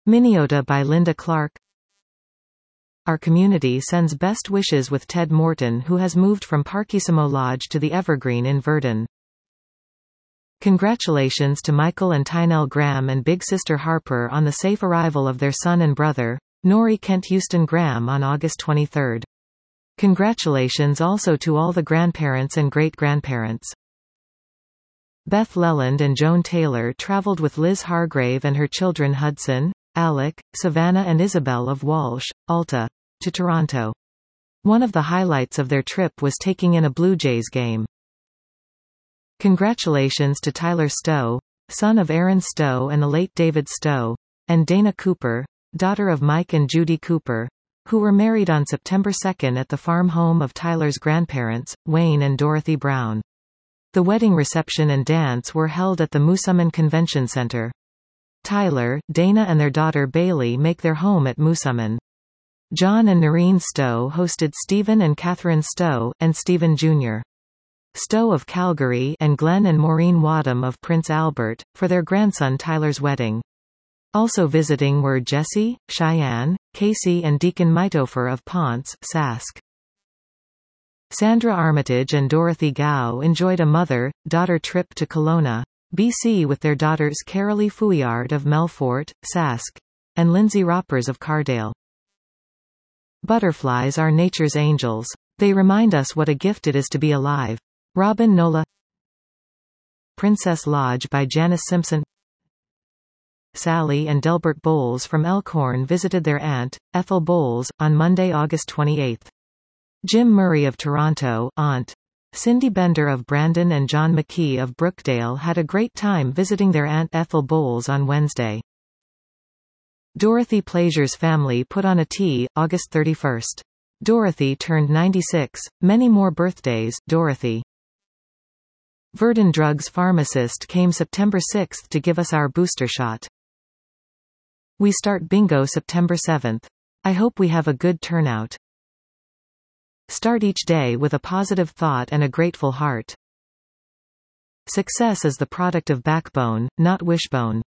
Minneota by Linda Clark. Our community sends best wishes with Ted Morton, who has moved from Parkissimo Lodge to the Evergreen in Verdon. Congratulations to Michael and Tynell Graham and big sister Harper on the safe arrival of their son and brother, Nori Kent Houston Graham, on August 23. Congratulations also to all the grandparents and great-grandparents. Beth Leland and Joan Taylor traveled with Liz Hargrave and her children Hudson, Alec, Savannah and Isabel of Walsh, Alta, to Toronto. One of the highlights of their trip was taking in a Blue Jays game. Congratulations to Tyler Stowe, son of Aaron Stowe and the late David Stowe, and Dana Cooper, daughter of Mike and Judy Cooper, who were married on September 2 at the farm home of Tyler's grandparents, Wayne and Dorothy Brown. The wedding reception and dance were held at the Moosomin Convention Center. Tyler, Dana and their daughter Bailey make their home at Moosomin. John and Noreen Stowe hosted Stephen and Catherine Stowe, and Stephen Jr. Stowe of Calgary and Glenn and Maureen Wadham of Prince Albert, for their grandson Tyler's wedding. Also visiting were Jesse, Cheyenne, Casey and Deacon Mitofer of Ponce, Sask. Sandra Armitage and Dorothy Gow enjoyed a mother-daughter trip to Kelowna, BC with their daughters Carolee Fouillard of Melfort, Sask, and Lindsay Roppers of Cardale. Butterflies are nature's angels. They remind us what a gift it is to be alive. Robin Nola. Princess Lodge by Janice Simpson. Sally and Delbert Bowles from Elkhorn visited their aunt, Ethel Bowles, on Monday, August 28. Jim Murray of Toronto, Aunt Cindy Bender of Brandon and John McKee of Brookdale had a great time visiting their Aunt Ethel Bowles on Wednesday. Dorothy Plazier's family put on a tea, August 31. Dorothy turned 96, many more birthdays, Dorothy. Verdon Drugs pharmacist came September 6 to give us our booster shot. We start bingo September 7. I hope we have a good turnout. Start each day with a positive thought and a grateful heart. Success is the product of backbone, not wishbone.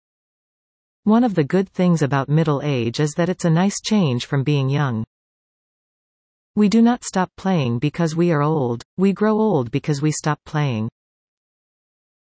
One of the good things about middle age is that it's a nice change from being young. We do not stop playing because we are old, we grow old because we stop playing.